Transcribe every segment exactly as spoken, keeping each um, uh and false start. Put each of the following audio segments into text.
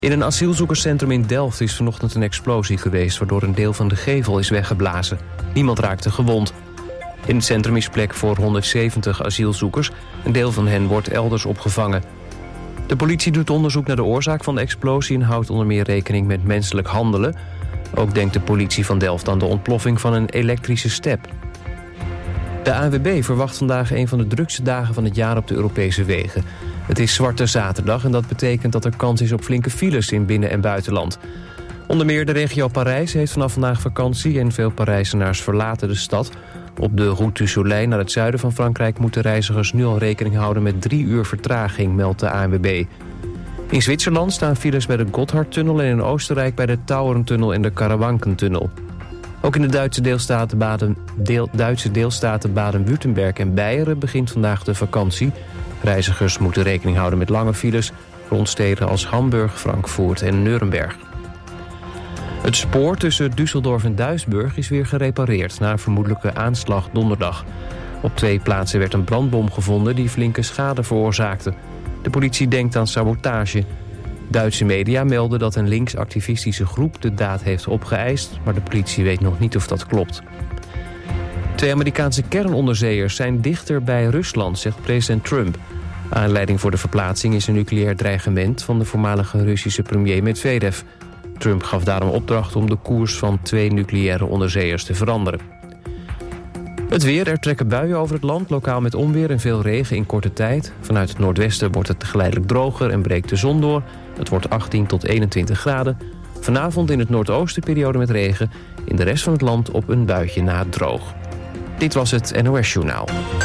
In een asielzoekerscentrum in Delft is vanochtend een explosie geweest, waardoor een deel van de gevel is weggeblazen. Niemand raakte gewond. In het centrum is plek voor honderdzeventig asielzoekers. Een deel van hen wordt elders opgevangen. De politie doet onderzoek naar de oorzaak van de explosie en houdt onder meer rekening met menselijk handelen. Ook denkt de politie van Delft aan de ontploffing van een elektrische step. De A N W B verwacht vandaag een van de drukste dagen van het jaar op de Europese wegen. Het is Zwarte Zaterdag en dat betekent dat er kans is op flinke files in binnen- en buitenland. Onder meer de regio Parijs heeft vanaf vandaag vakantie en veel Parijzenaars verlaten de stad. Op de Route du Soleil naar het zuiden van Frankrijk moeten reizigers nu al rekening houden met drie uur vertraging, meldt de A N W B. In Zwitserland staan files bij de Gotthardtunnel en in Oostenrijk bij de Tauerntunnel en de Karawankentunnel. Ook in de Duitse deelstaten Baden, deel, Duitse deelstaten Baden-Württemberg en Beieren begint vandaag de vakantie. Reizigers moeten rekening houden met lange files rond steden als Hamburg, Frankfurt en Nuremberg. Het spoor tussen Düsseldorf en Duisburg is weer gerepareerd na een vermoedelijke aanslag donderdag. Op twee plaatsen werd een brandbom gevonden die flinke schade veroorzaakte. De politie denkt aan sabotage. Duitse media melden dat een linksactivistische groep de daad heeft opgeëist, maar de politie weet nog niet of dat klopt. Twee Amerikaanse kernonderzeeërs zijn dichter bij Rusland, zegt president Trump. Aanleiding voor de verplaatsing is een nucleair dreigement van de voormalige Russische premier Medvedev. Trump gaf daarom opdracht om de koers van twee nucleaire onderzeeërs te veranderen. Het weer, er trekken buien over het land, lokaal met onweer en veel regen in korte tijd. Vanuit het noordwesten wordt het geleidelijk droger en breekt de zon door. Het wordt achttien tot eenentwintig graden. Vanavond in het noordoosten periode met regen. In de rest van het land op een buitje na droog. Dit was het N O S Journaal.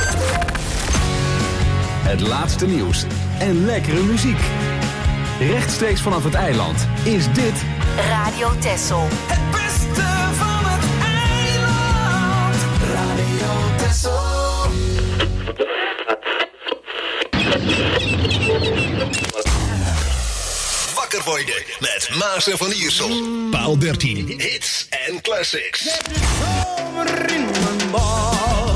Het laatste nieuws en lekkere muziek. Rechtstreeks vanaf het eiland is dit Radio Texel. Het beste van het eiland. Radio Texel. Wakker worden met Maas en Van Iersel. Paal dertien. Hits en classics. Zet de zomer in mijn bal.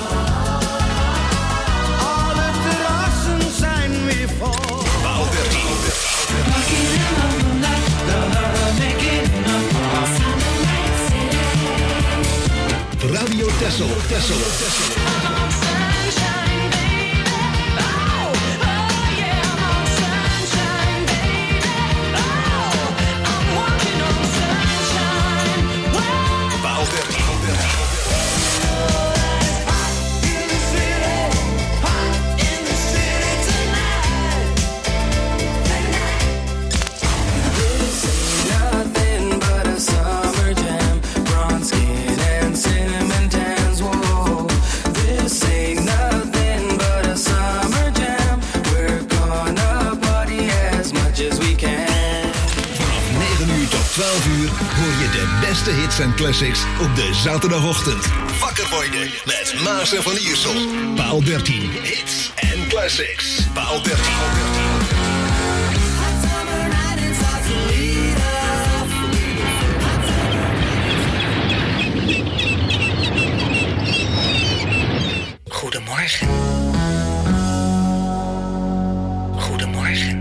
Alle terrassen zijn weer vol. Paal dertien. Radio Texel. Texel. Texel. twaalf uur hoor je de beste hits en classics op de zaterdagochtend. Wakker worden met Maas en Van Iersel. Paal dertien. Hits en classics. Paal dertien. Goedemorgen. Goedemorgen.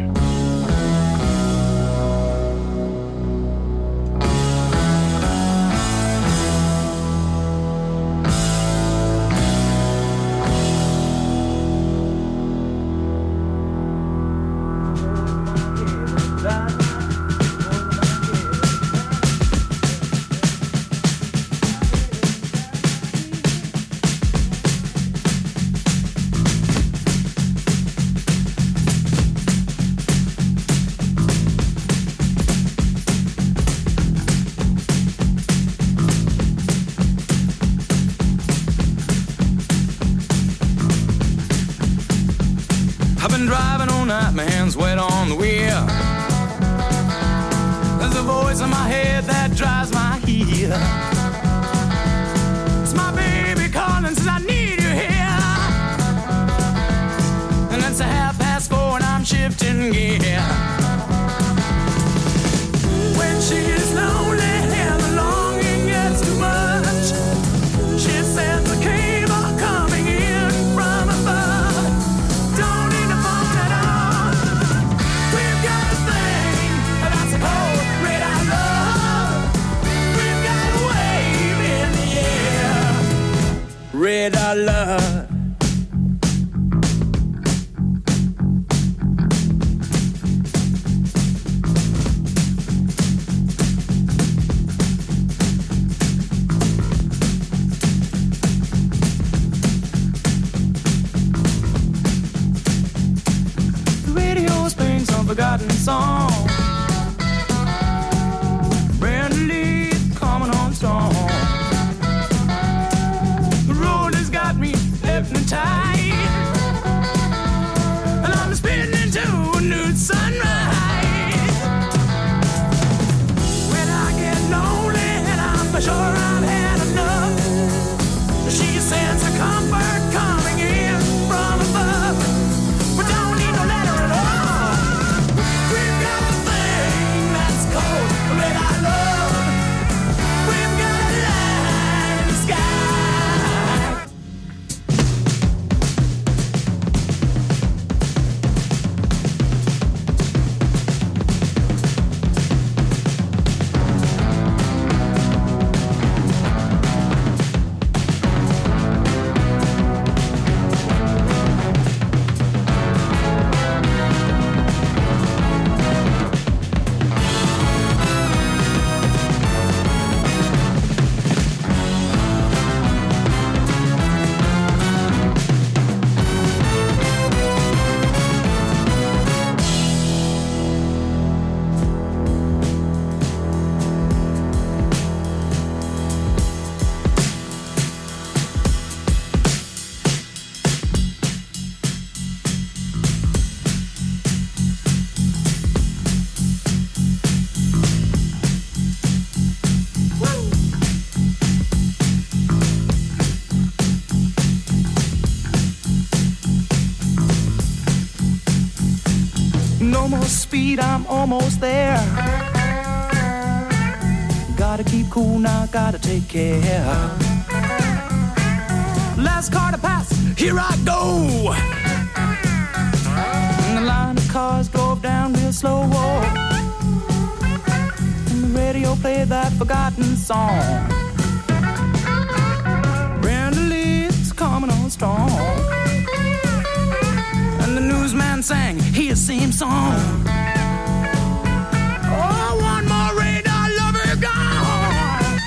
My hands wet on the wheel. There's a voice in my head that drives my heel. It's my baby calling, says I need you here. And it's a half past four and I'm shifting gear. When she is lonely and the longing gets too much, she sends a cable coming in from above. Don't need a phone at all. We've got a thing that I utmost speed, I'm almost there. Gotta keep cool now, gotta take care. Last car to pass, here I go. And the line of cars drove down real slow. And the radio played that forgotten song. Brenda Lee's coming on strong. And the newsman sang his same song. Oh, one more radar lover gone.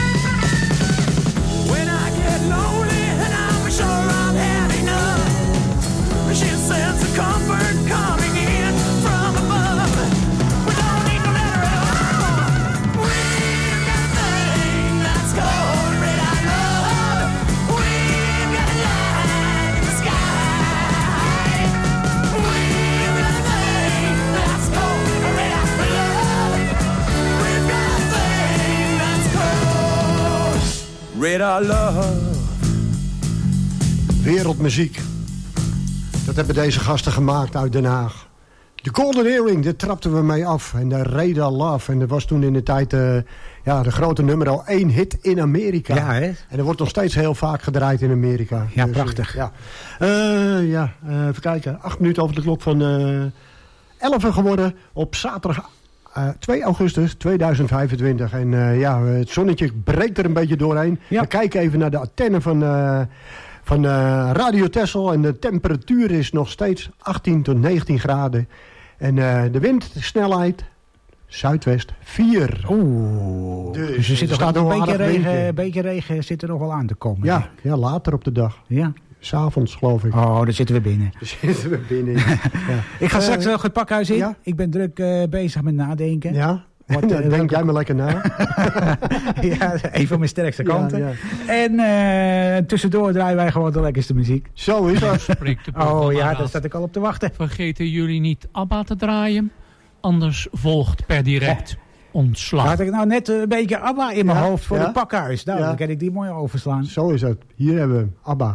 When I get lonely and I'm sure I've had enough, she says the comfort coming in from above. We don't need no letter at all. We've got a thing that's called red eye love. We've got a light in the sky. We've got a thing that's called red eye love. We've got a thing that's called red eye love. Wereldmuziek. Dat hebben deze gasten gemaakt uit Den Haag. De Golden Earring, daar trapten we mee af. En de Radar Love. En dat was toen in de tijd uh, ja, de grote nummer al één hit in Amerika. Ja, hè? En dat wordt nog steeds heel vaak gedraaid in Amerika. Ja, dus, prachtig. Uh, ja, uh, ja uh, even kijken. Acht minuten over de klok van uh, elf geworden op zaterdag uh, twee augustus tweeduizend vijfentwintig. En uh, ja, het zonnetje breekt er een beetje doorheen. Ja. We kijken even naar de antenne van... Uh, Van uh, Radio Texel en de temperatuur is nog steeds achttien tot negentien graden. En uh, de windsnelheid, zuidwest, vier. Oeh, dus, dus er zit nog een beetje regen, beetje regen zit er nog wel aan te komen. Ja, ja, later op de dag. Ja. 's Avonds geloof ik. Oh, daar zitten we binnen. Daar zitten we binnen. Ja. Ik ga uh, straks nog het pakhuis in. Ja? Ik ben druk uh, bezig met nadenken. Ja. Wat, dan uh, denk jij maar lekker na. Ja, een van mijn sterkste kanten. Ja, ja. En uh, tussendoor draaien wij gewoon de lekkerste muziek. Zo is dat. Oh ja, daar zat ik al op te wachten. Vergeten jullie niet ABBA te draaien? Anders volgt per direct oh. ontslag. Had ik nou net een beetje ABBA in mijn ja, hoofd voor ja. het pakhuis. Nou, ja. dan kan ik die mooi overslaan. Zo is het. Hier hebben we ABBA.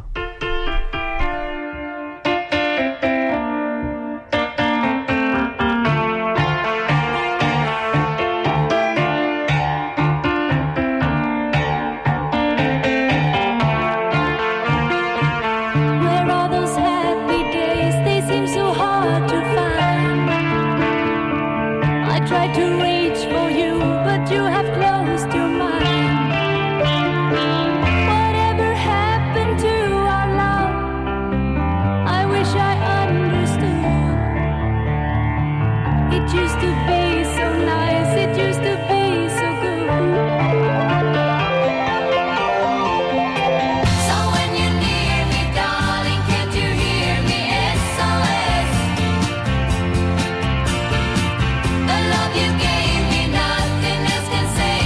The love you gave me, nothing else can say.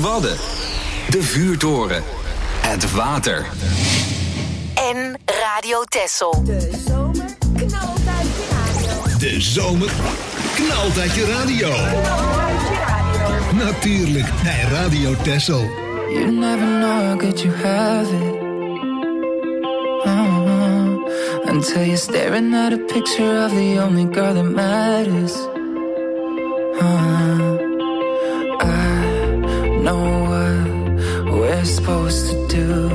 Wadden. De Vuurtoren. Het water. En Radio Texel. De zomer knalt uit je radio. De zomer knalt uit je radio. Natuurlijk bij Radio Texel. You never know how good you have it. Oh, until you're staring at a picture of the only girl that matters. Oh, I know what we're supposed to do.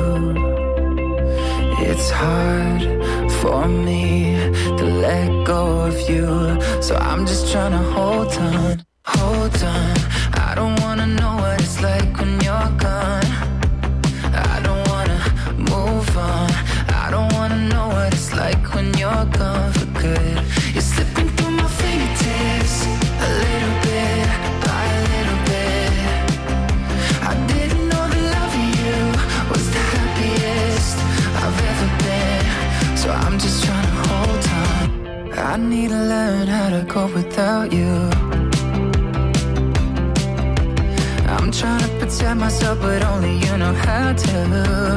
It's hard for me to let go of you, so I'm just trying to hold on, hold on. I don't wanna know what it's like when you're gone. I don't wanna move on. I don't wanna know what it's like when you're gone for good. You're slipping through my fingertips, a little bit by a little bit. I didn't know the love of you was the happiest I've ever been, so I'm just trying to hold on. I need to learn how to cope without you. I'm trying to protect myself, but only you know how to.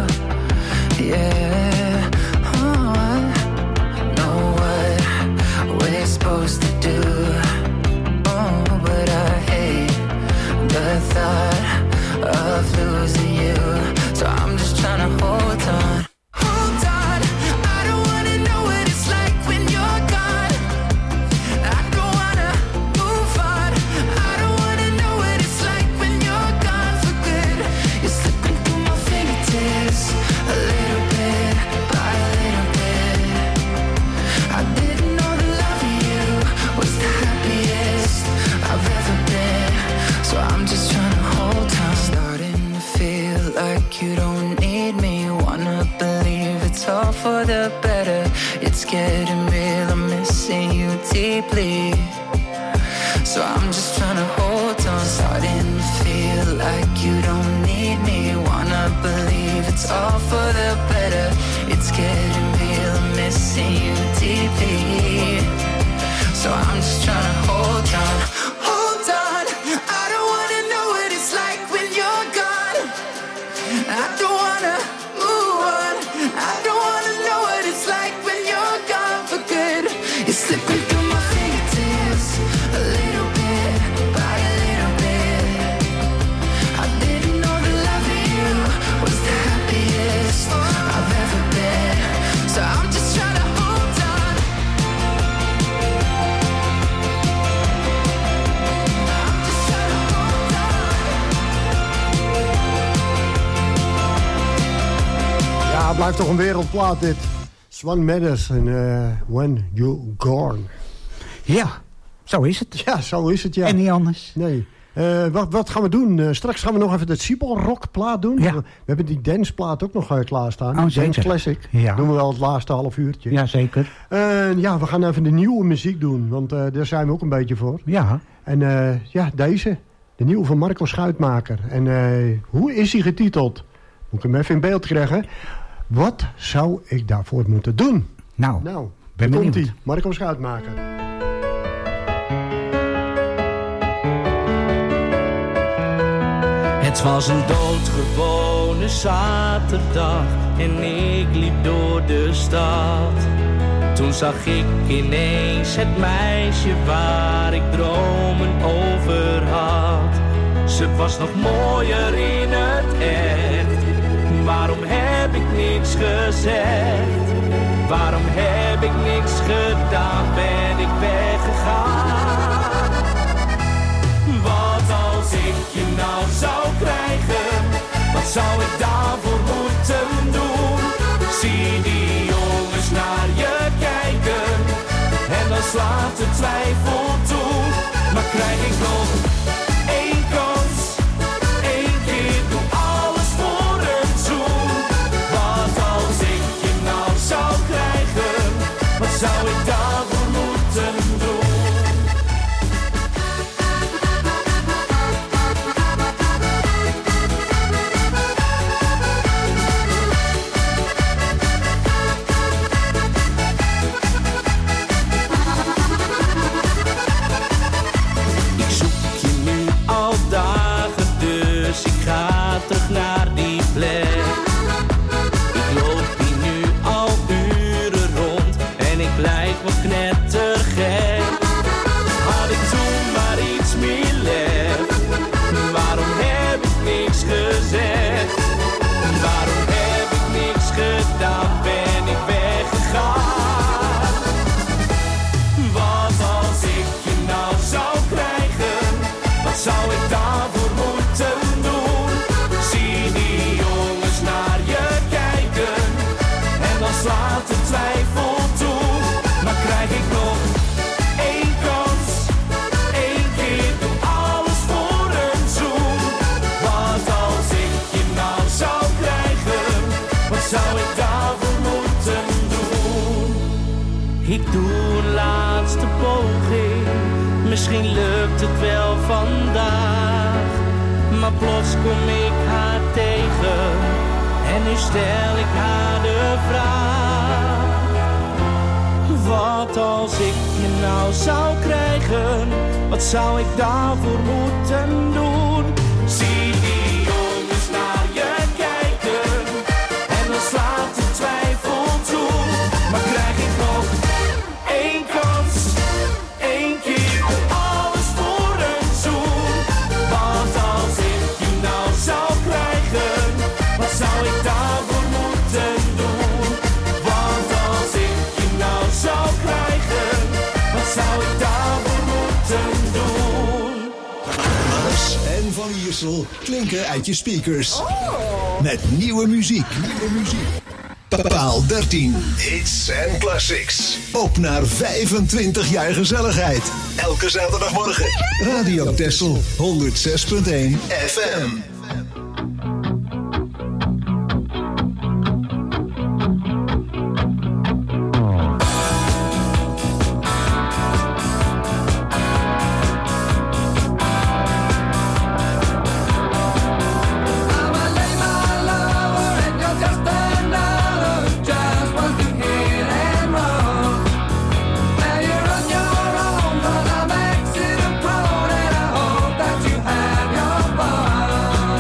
Yeah, oh, I know what we're supposed to do. Oh, but I hate the thought of losing you, so I'm just trying to hold on. Hold on, I don't wanna know what it's like when you're gone. I don't wanna move on. I don't wanna know what it's like when you're gone for good. You're slipping through my fingertips, a little bit by a little bit. I didn't know the love of you was the happiest I've ever been, so I'm just trying to hold on. Starting to feel like you don't need me. Wanna believe it's all for the better. It's getting real, I'm missing you deeply, so I'm just trying to hold on. Starting to feel like you don't need me. Wanna believe it's all for the better. It's getting real, I'm missing you deeply, so I'm just trying to hold on. Hold on, I don't wanna know what it's like when you're gone. I don't wanna move on. I don't wanna know what it's like when you're gone for good. You're slipping through my fingertips, a little bit by a little bit. I didn't know the love of you was the happiest I've ever been, so I'm just trying to hold on. I'm just trying to hold on. Ja, het blijft toch een wereldplaat dit. Swan Meadows en uh, When You Gone. Ja, zo is het. Ja, zo is het, ja. En niet anders. Nee. Uh, wat, wat gaan we doen? Uh, straks gaan we nog even de Siebel-rock plaat doen. Ja. We, we hebben die danceplaat ook nog uh, klaarstaan. Oh, Dance zeker. Classic. Ja. Doen we wel het laatste half uurtje. Ja, zeker. Uh, ja, we gaan even de nieuwe muziek doen. Want uh, daar zijn we ook een beetje voor. Ja. En uh, ja, deze. De nieuwe van Marco Schuitmaker. En uh, hoe is hij getiteld? Moet ik hem even in beeld krijgen. Wat zou ik daarvoor moeten doen? Nou, Nou, ben daar komt benieuwd. hij. Marco Schuitmaker. Het was een doodgewone zaterdag en ik liep door de stad. Toen zag ik ineens het meisje waar ik dromen over had. Ze was nog mooier in het echt. Waarom heb ik niks gezegd? Waarom heb ik niks gedaan? Ben ik weggegaan? Wat als ik je nou zou krijgen? Wat zou ik daarvoor moeten doen? Zie die jongens naar je kijken en dan slaat de twijfel toe. Maar krijg ik nog één kans? Één keer doe alles voor een zoen. Wat als ik je nou zou krijgen? Wat zou ik daarvoor moeten doen? Ik zoek je nu al dagen, dus ik ga doe een laatste poging. Misschien lukt het wel vandaag. Maar plots kom ik haar tegen. En nu stel ik haar de vraag. Wat als ik je nou zou krijgen? Wat zou ik daarvoor moeten doen? Zie die jongens naar je kijken. En dan slaat de twijfel toe. Maar krijg ik nog één kans, één keer, alles voor een zoen. Wat als ik je nou zou krijgen? Wat zou ik daarvoor moeten doen? Want als ik je nou zou krijgen, wat zou ik daarvoor moeten doen? Maas en Van Iersel klinken uit je speakers. Met nieuwe muziek. Nieuwe muziek. Paal dertien. Hits en classics. Op naar vijfentwintig jaar gezelligheid. Elke zaterdagmorgen. Radio Texel honderd zes punt één F M. Your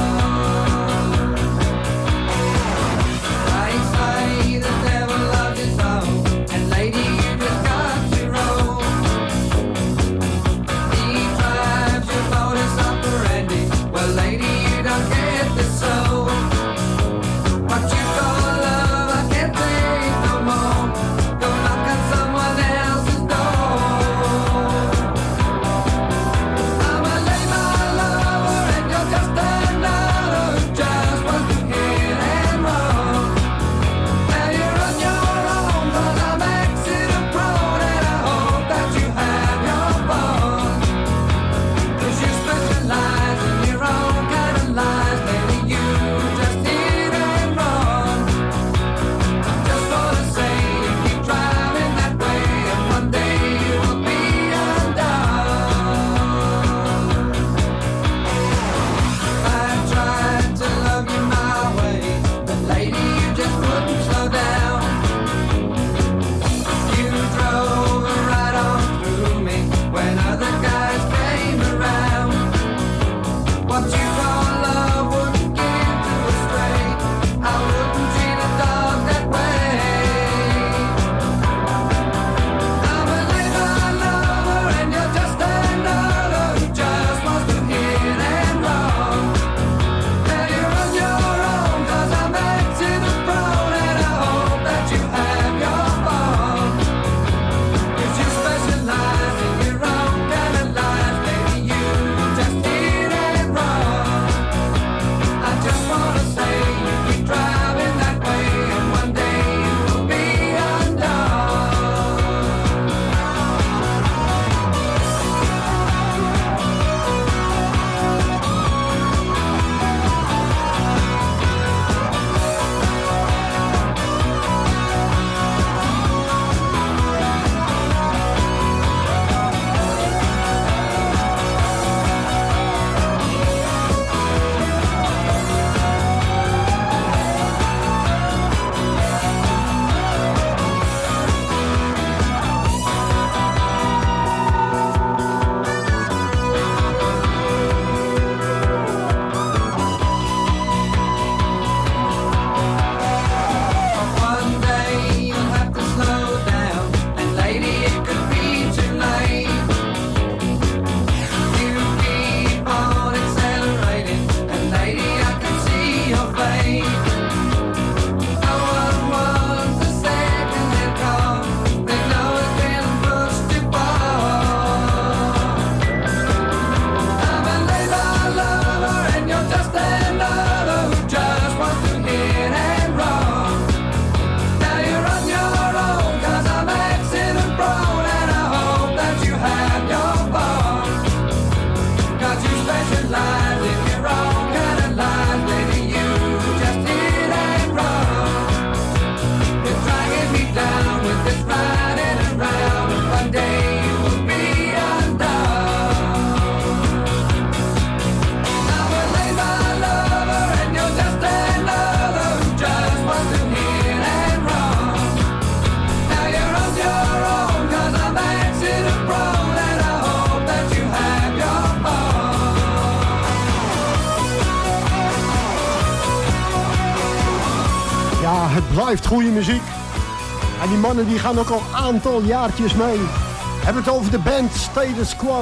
blijft goede muziek. En die mannen die gaan ook al een aantal jaartjes mee. We hebben het over de band Status Quo.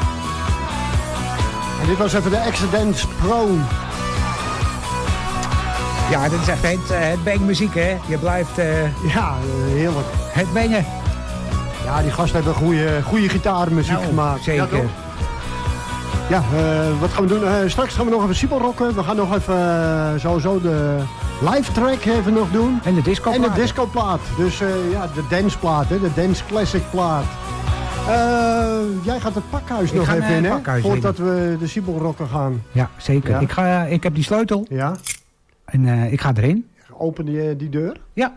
En dit was even de Accidents Pro. Ja, dit is echt het, uh, het bangmuziek, hè. Je blijft... Uh, ja, heerlijk. Het bangen. Ja, die gasten hebben goede, goede gitaarmuziek nou, gemaakt. Zeker. Ja, ja uh, wat gaan we doen? Uh, straks gaan we nog even siebelrocken. We gaan nog even uh, sowieso de live track even nog doen. En de discoplaat. En de discoplaat. Dus uh, ja, de danceplaat, hè, de dance classic plaat. Uh, jij gaat het pakhuis ik nog even in, hè? Voordat we de siebelrocken gaan. Ja, zeker. Ja. Ik, ga, ik heb die sleutel. Ja. En uh, ik ga erin. Open die, die deur? Ja.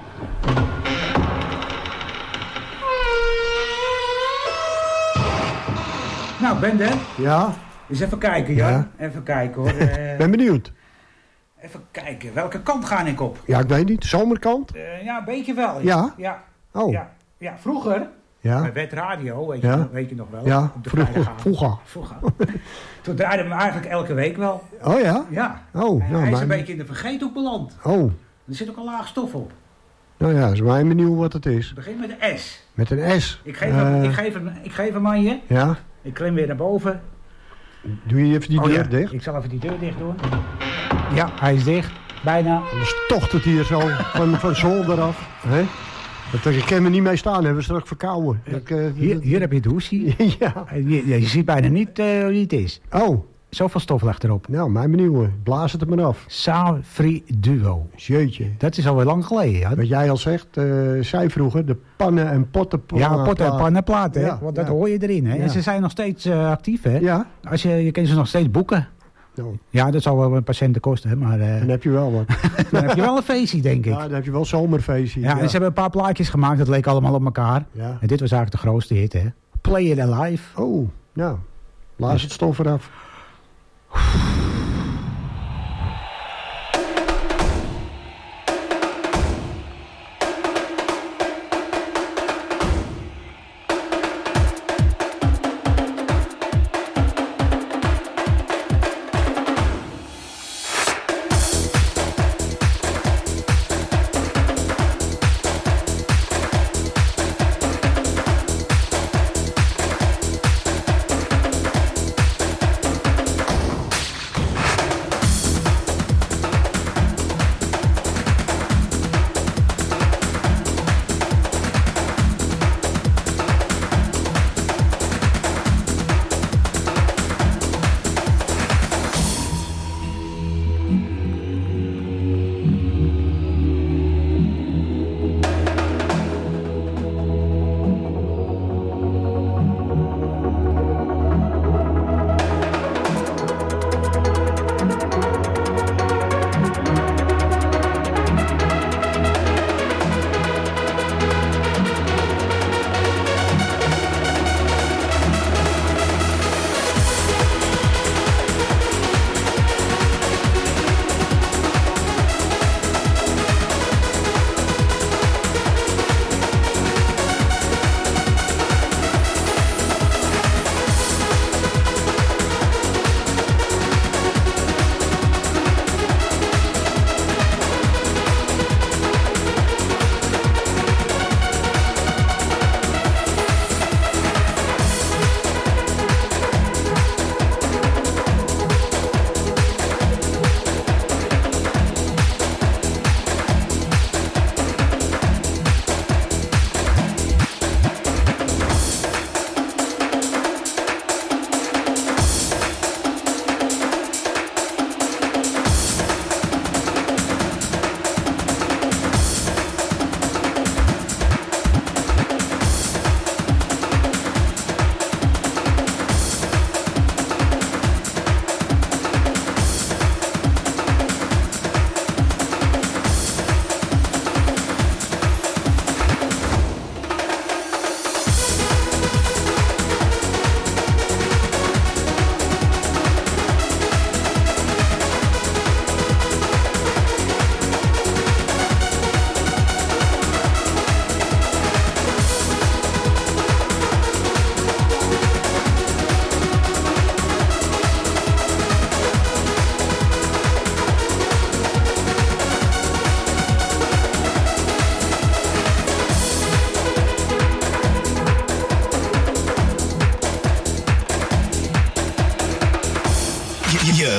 Nou, Ben er. Ja. Eens even kijken, ja. ja. Even kijken, hoor. Uh, ben benieuwd. Even kijken. Welke kant ga ik op? Ja, ik weet niet. Zomerkant? Uh, ja, een beetje wel. Ja? Ja. Oh. Ja, ja vroeger... Ja. Bij Wet Radio, weet je, ja. weet je nog wel. Ja, vroeger. Vroeger. vroeger. Toen draaiden we hem eigenlijk elke week wel. Oh ja? Ja. Oh, en nou, hij is mijn... een beetje in de vergeethoek beland. Oh. Er zit ook een laag stof op. Nou ja, is mij benieuwd wat het is. Begin met een S. Met een S? Ik geef, uh... hem, ik geef, hem, ik geef hem aan je. Ja. Ik klim weer naar boven. Doe je even die oh, deur ja. dicht? Ik zal even die deur dicht doen. Ja, hij is dicht. Bijna. Anders tocht het hier zo van, van zolder af. Hè? Dat, ik kan me niet mee staan, hebben we straks verkouden. Ja. Ik, uh, hier, hier heb je het hoesie. ja. Je, je ziet bijna niet uh, wie het is. Oh. Zoveel stof ligt erop. Nou, mijn benieuwen. Blaas het er maar af. Savri Duo. Jeetje. Dat is alweer lang geleden. Ja. Wat jij al zegt, uh, zij vroeger, de pannen en pottenplaten. Ja, potten en pannenplaten. Ja, want dat ja. hoor je erin. Hè? Ja. En ze zijn nog steeds uh, actief. Hè? Ja. Als je, je kan ze nog steeds boeken. No. Ja, dat zal wel een patiënten kosten. Hè? Maar, uh, dan heb je wel wat. Dan heb je wel een feestje, denk ik. Ja, dan heb je wel zomerfeestje. Ja, ja. en ze hebben een paar plaatjes gemaakt. Dat leek allemaal op elkaar. Ja. En dit was eigenlijk de grootste hit. Hè? Play It Alive. Oh, nou. Blaas het stof eraf.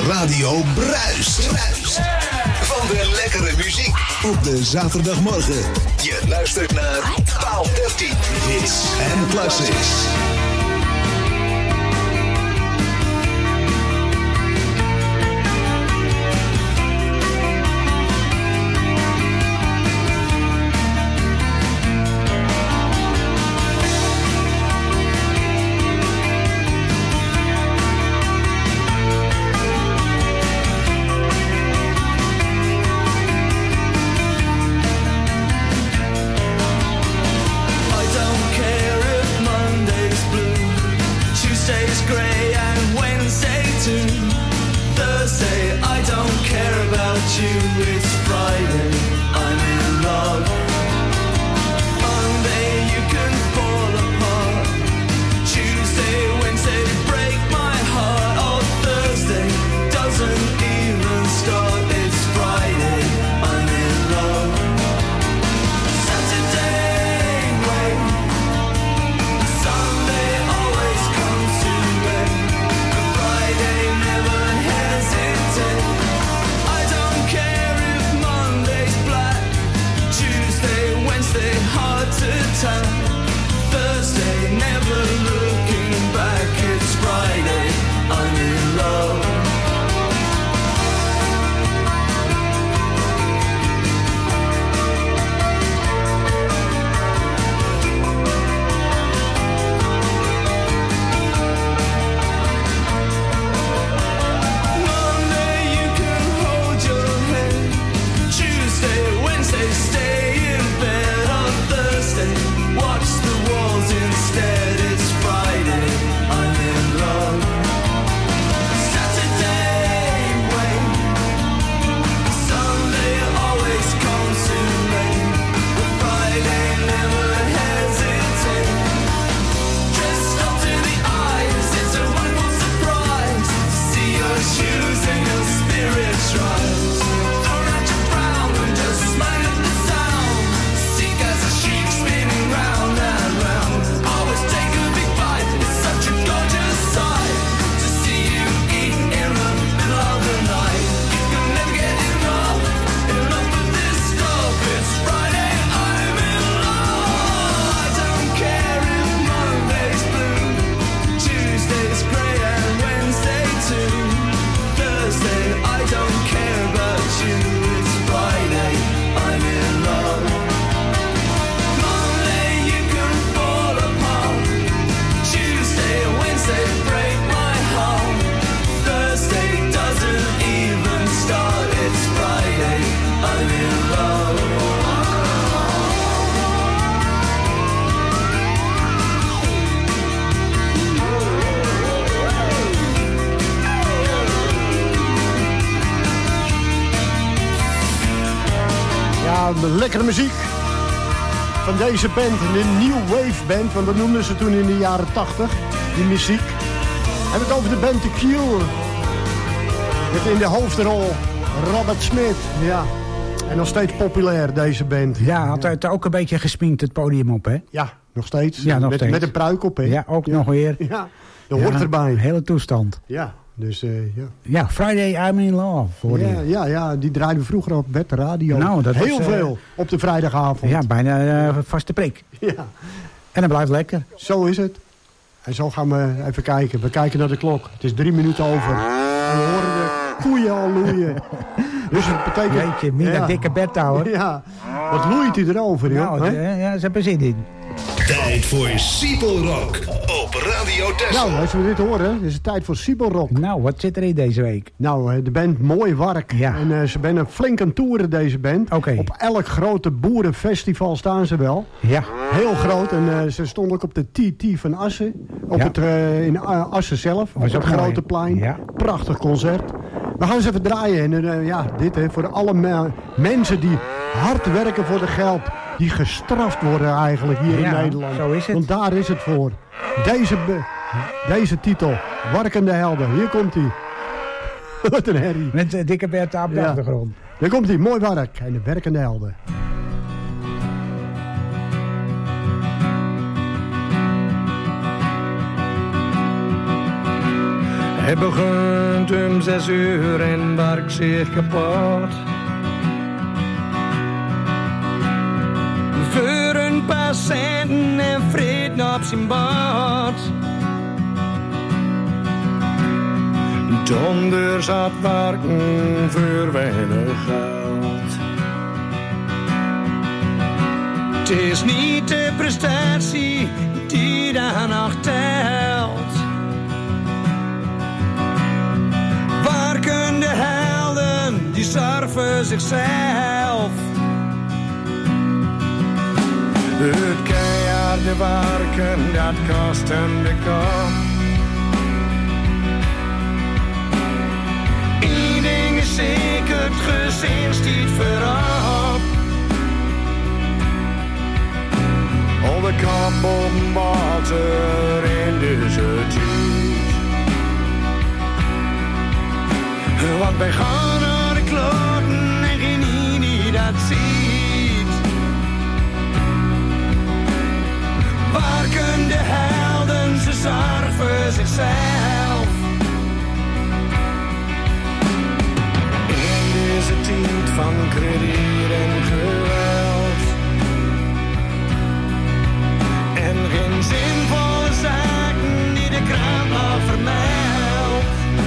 je radio bruist. bruist. Van de lekkere muziek op de zaterdagmorgen. Je luistert naar Paal dertien. Hits en classics. Lekkere muziek van deze band, de New Wave Band, want dat noemden ze toen in de jaren tachtig, die muziek. We hebben het over de band The Cure, met in de hoofdrol Robert Smith, ja. En nog steeds populair, deze band. Ja, altijd ja. Ook een beetje gesminkt het podium op, hè? Ja, nog steeds. Ja, nog met, steeds. met een pruik op, hè? Ja, ook ja. nog weer. Ja, dat hoort ja, erbij. Hele toestand. Ja. Dus, uh, ja. ja, Friday I'm in Love. Ja, ja, ja, die draaiden we vroeger op Wet Radio. Nou, dat heel was, veel uh, op de vrijdagavond. Ja, bijna uh, vaste prik. Ja. En dat blijft lekker. Zo is het. En zo gaan we even kijken. We kijken naar de klok. Het is drie minuten over. En we horen de koeien al loeien. Dus het betekent... Jeetje, Mina ja. dikke Bertha, hoor. Ja, wat loeit hij erover, joh. Nou, de, ja, ze hebben zin in. Tijd voor Siebelrock op Radio Texel. Nou, als we dit horen, is het tijd voor Siebelrock. Nou, wat zit er in deze week? Nou, de band Mooi Wark. Ja. En uh, ze zijn flink aan toeren, deze band. Okay. Op elk grote boerenfestival staan ze wel. Ja. Heel groot. En uh, ze stonden ook op de T T van Assen. Op ja. het, uh, in uh, Assen zelf. Was op het grote mooi. plein. Ja. Prachtig concert. We gaan eens even draaien. En uh, ja, dit hè, voor alle me mensen die hard werken voor de geld. Die gestraft worden eigenlijk hier ja, in Nederland. Zo is het. Want daar is het voor. Deze, deze titel. Warkende Helden. Hier komt hij. Wat een herrie. Met uh, dikke Bertha op de ja. achtergrond. Daar komt hij. Mooi Wark. En de Werkende Helden. Het begint om zes uur en werk zich kapot. Voor een paar centen en vrede op zijn bord. Donder zat werken voor weinig geld. Het is niet de prestatie die daar nog telt. Werken de helden, die zorgen zichzelf. Het keiharde werken, dat kost hem de kop. Eén ding is zeker, het gezin stiet voorop. Al de kop boven water in deze tijd. Want wij gaan naar de kloten en geen die dat ziet. Werken de helden, ze zorgen zichzelf. In deze tijd van krediet en geweld. En geen zinvolle zaken die de kraan al vermeldt.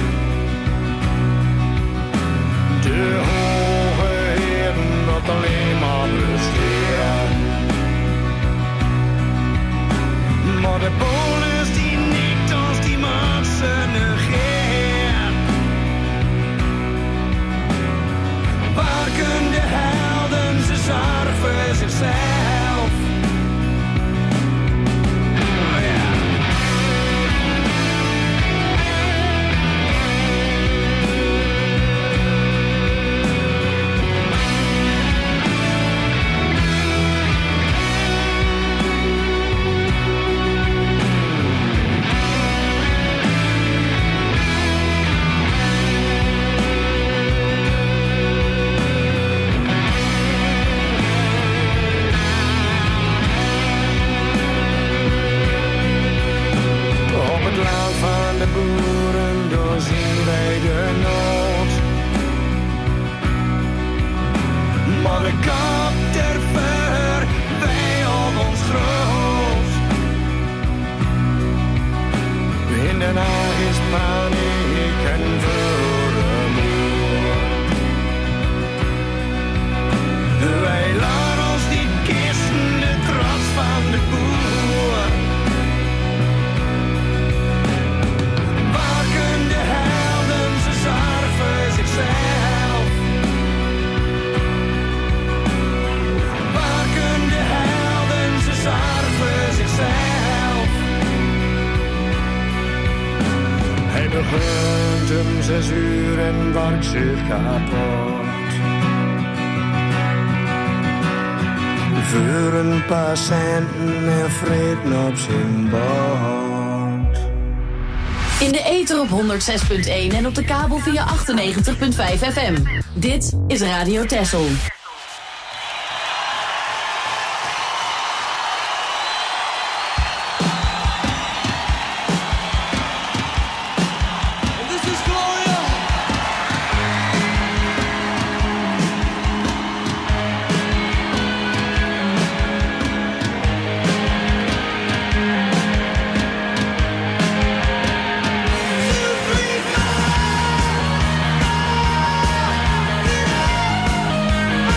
De hoge heren dat alleen maar presteren. Maar de polis die niet als die mensen negeert. Werken de helden, ze zorgen zichzelf. Oh ja. Zes uur en werk zich kapot. Voor een paar centen en vrede op zijn bord. In de ether op honderdzes punt één en op de kabel via achtennegentig punt vijf F M. Dit is Radio Texel. Three,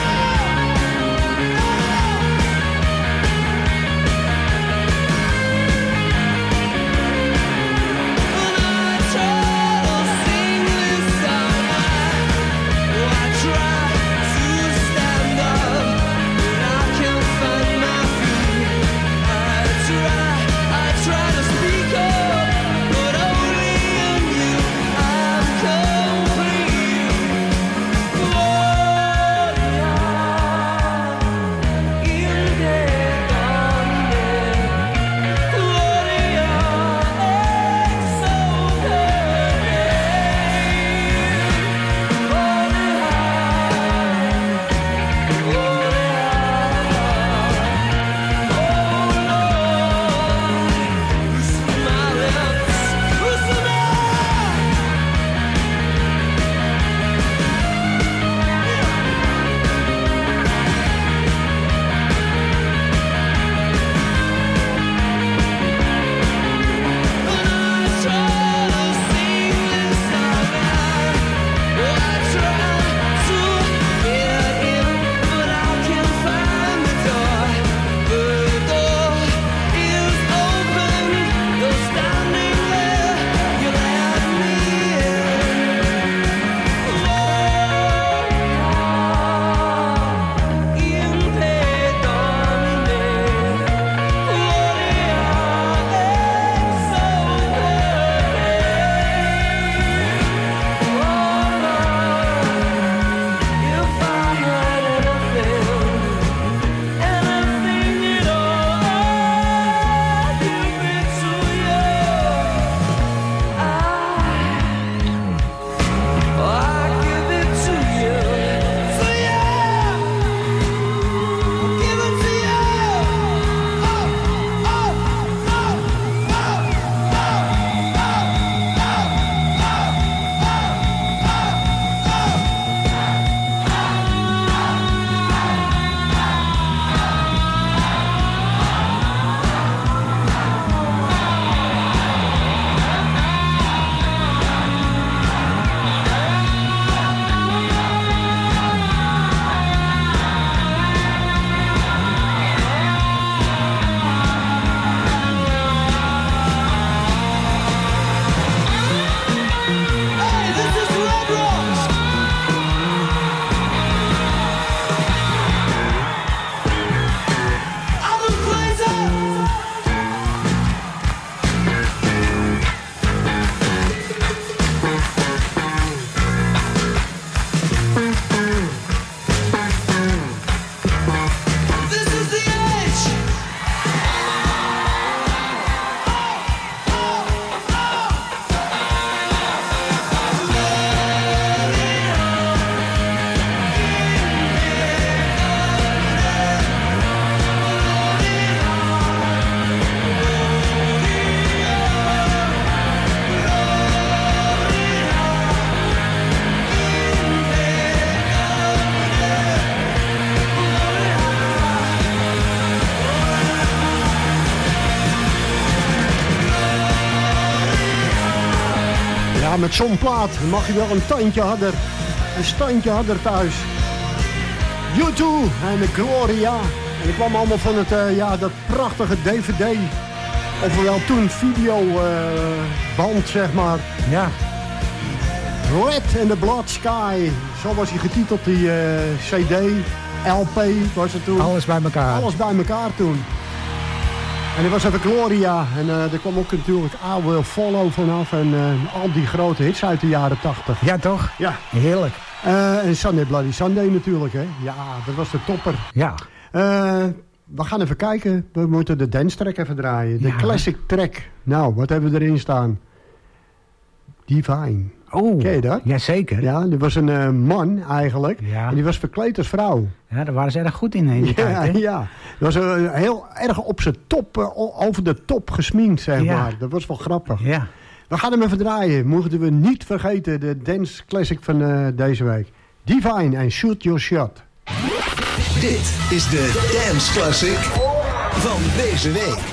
Ja, met zo'n plaat mag je wel een tandje harder. Een standje harder thuis. U twee en de Gloria. En ik kwam allemaal van het, uh, ja, dat prachtige D V D. Ofwel toen videoband, uh, zeg maar. Ja. Red and the Blood Sky. Zo was hij getiteld, die uh, C D, L P was het toen. Alles bij elkaar. Alles bij elkaar toen. En er was even Gloria. En uh, er kwam ook natuurlijk I Will Follow vanaf. En uh, al die grote hits uit de jaren tachtig. Ja, toch? Ja. Heerlijk. Uh, en Sunday Bloody Sunday natuurlijk, hè. Ja, dat was de topper. Ja. Uh, we gaan even kijken. We moeten de dance track even draaien. De ja. classic track. Nou, wat hebben we erin staan? Divine. Oh, ken je dat? Jazeker. Ja, er was een uh, man eigenlijk. Ja. En die was verkleed als vrouw. Ja, daar waren ze erg goed in de hele ja, tijd, hè? Ja, dat was uh, heel erg op zijn top, uh, over de top gesminkt, zeg ja. maar. Dat was wel grappig. Ja. We gaan hem even draaien. Moeten we niet vergeten, de dance classic van uh, deze week. Divine en Shoot Your Shot. Dit is de dance classic van deze week.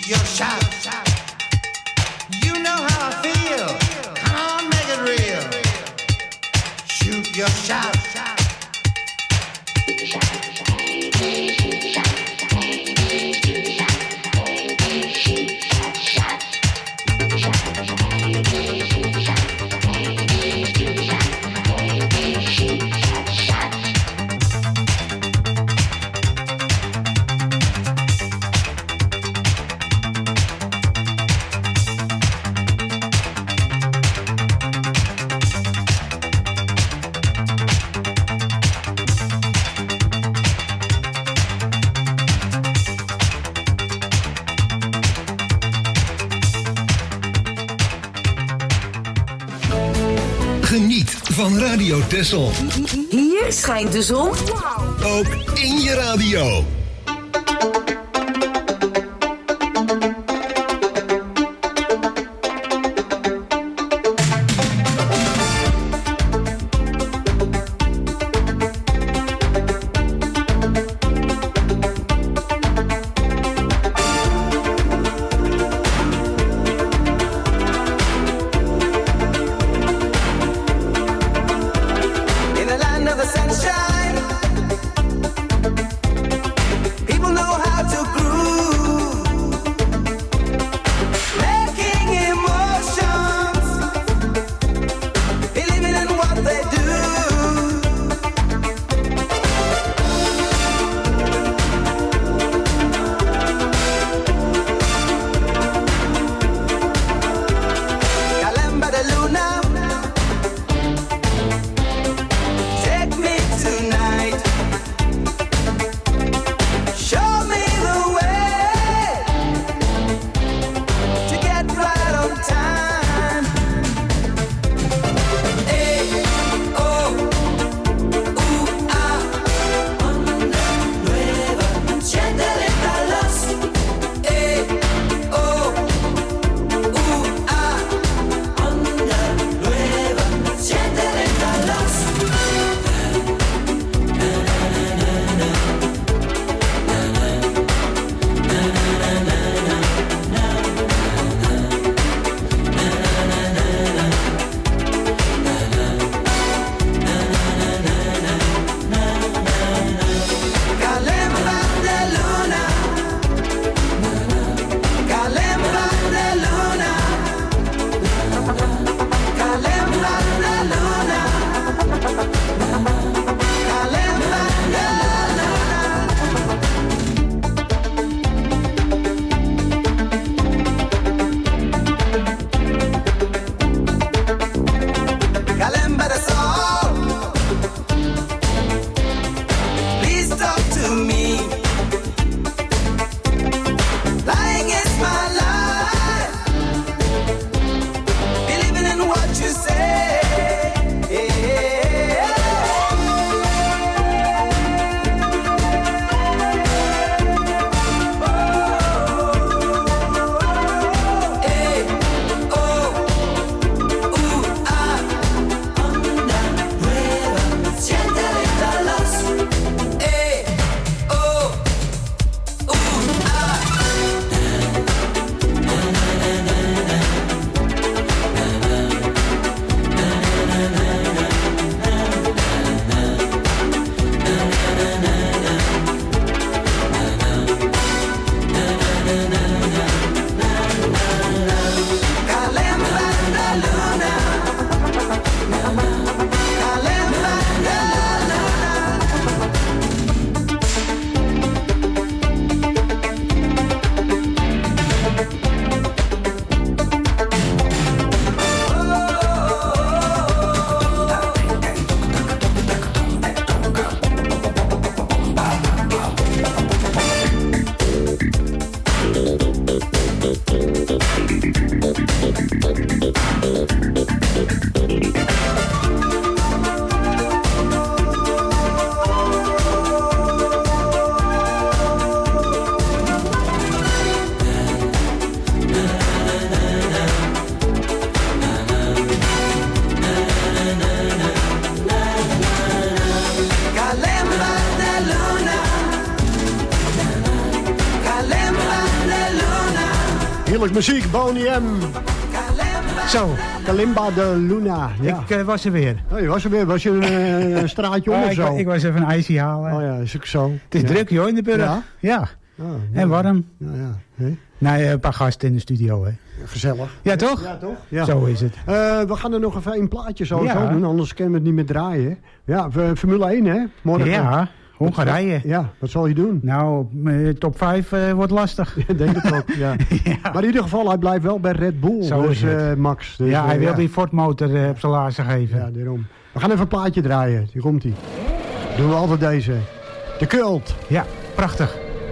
your shot. You know how I feel. Come on, make it real. Shoot your shot. Geniet van Radio Texel. Hier schijnt de zon. Ook in je radio. Kalimba de Luna. Heerlijk muziek, Boney M. Zo. Kalimba de Luna. Ja. Ik uh, was er weer. Oh, je was er weer. Was je een, uh, een straatje om uh, of ik, zo? ik was even een ijsje halen. Oh ja, is ook zo. Het is ja. druk joh in de burg. Ja? Ja. Oh, en warm. Ja, ja. Hey? Nee, een paar gasten in de studio hè. Gezellig. Ja toch? Ja toch? Ja. Zo is het. Uh, we gaan er nog even een plaatje zo, ja. zo doen, anders kunnen we het niet meer draaien. Ja, Formule één hè? Morgen. Ja. Hongarije. Ja, wat zal je doen? Nou, top vijf uh, wordt lastig. Ik denk het ook, ja. ja. Maar in ieder geval, hij blijft wel bij Red Bull, Zo dus, is het. Uh, Max. Dus, ja, hij uh, wil ja. die Ford-motor uh, op zijn laarzen geven. Ja, daarom. We gaan even een plaatje draaien. Hier komt hij. Doen we altijd deze. De Cult. Ja, prachtig.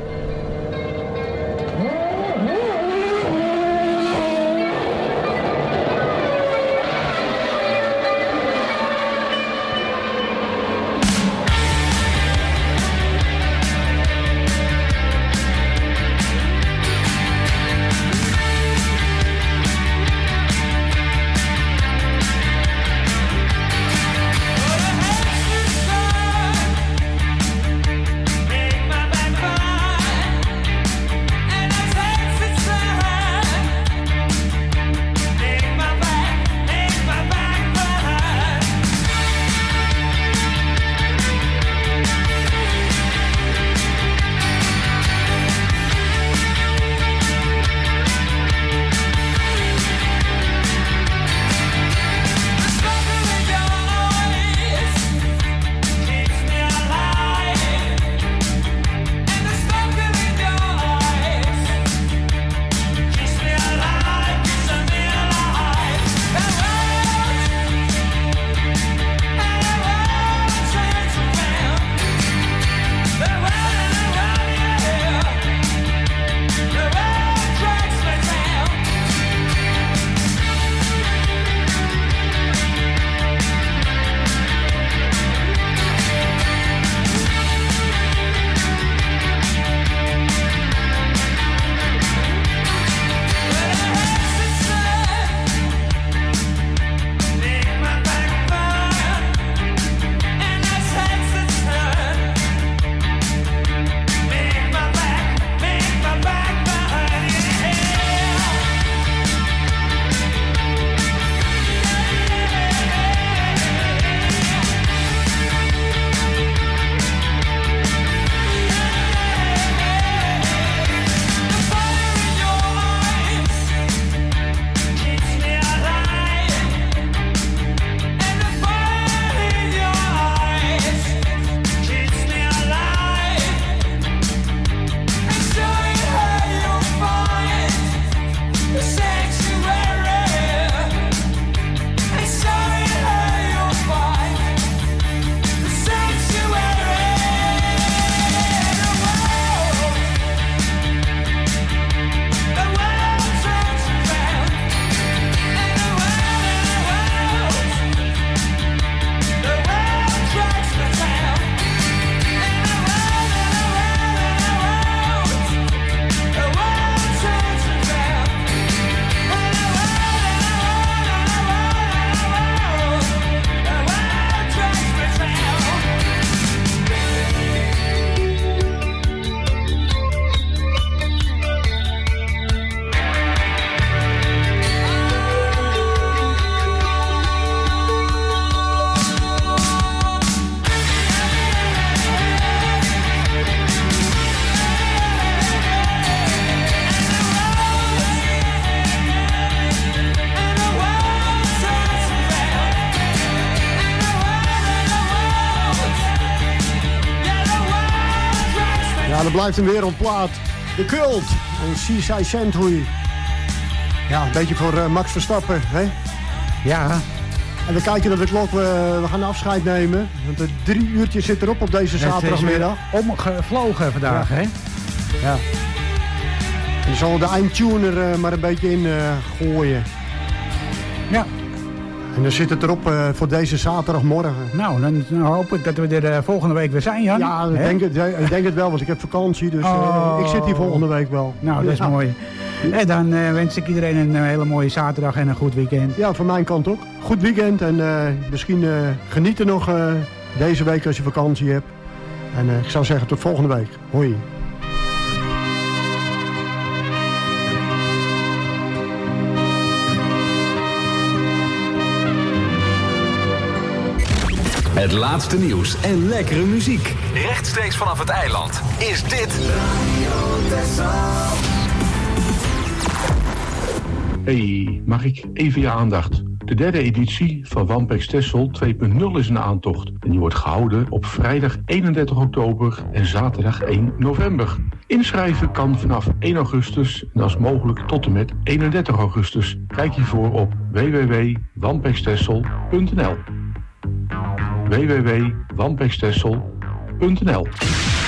Ja, dat blijft een wereldplaat. De Cult en Seaside Century. Ja, een beetje voor uh, Max Verstappen, hè? Ja. En we kijken naar de klok, we, we gaan afscheid nemen. Want de drie uurtjes zit erop op deze zaterdagmiddag. Omgevlogen vandaag, ja. hè? Ja. En dan zal de eindtuner uh, maar een beetje in uh, gooien. Ja. En dan zit het erop uh, voor deze zaterdagmorgen. Nou, dan hoop ik dat we er uh, volgende week weer zijn, Jan. Ja, ik denk, het, ik denk het wel, want ik heb vakantie. Dus oh. uh, ik zit hier volgende week wel. Nou, dat is ja. mooi. En dan uh, wens ik iedereen een uh, hele mooie zaterdag en een goed weekend. Ja, van mijn kant ook. Goed weekend en uh, misschien uh, geniet er nog uh, deze week als je vakantie hebt. En uh, ik zou zeggen tot volgende week. Hoi. Het laatste nieuws en lekkere muziek. Rechtstreeks vanaf het eiland is dit Radio Texel. Hey, mag ik even je aandacht? De derde editie van Wampex Texel twee punt nul is een aantocht. En die wordt gehouden op vrijdag eenendertig oktober en zaterdag één november. Inschrijven kan vanaf één augustus en als mogelijk tot en met eenendertig augustus. Kijk hiervoor op w w w punt wampex texel punt n l. w w w punt wampex texel punt n l.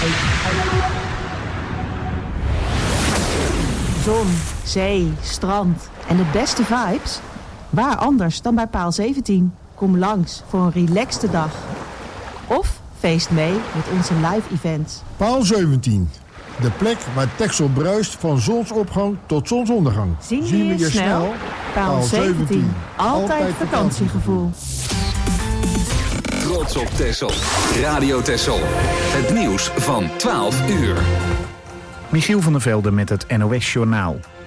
Zon, zee, strand en de beste vibes? Waar anders dan bij Paal zeventien? Kom langs voor een relaxte dag. Of feest mee met onze live events. Paal zeventien. De plek waar Texel bruist van zonsopgang tot zonsondergang. Zien we je, je snel? snel? Paal zeventien. Altijd, Altijd vakantiegevoel. Trots op Texel. Radio Texel. Het nieuws van twaalf uur. Michiel van der Velde met het N O S Journaal.